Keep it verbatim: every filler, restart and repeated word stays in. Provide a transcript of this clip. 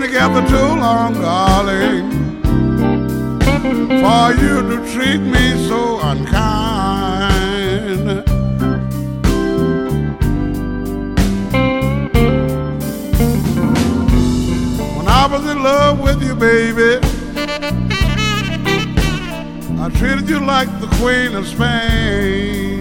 together too long, darling, for you to treat me so unkind. When I was in love with you, baby, I treated you like the Queen of Spain.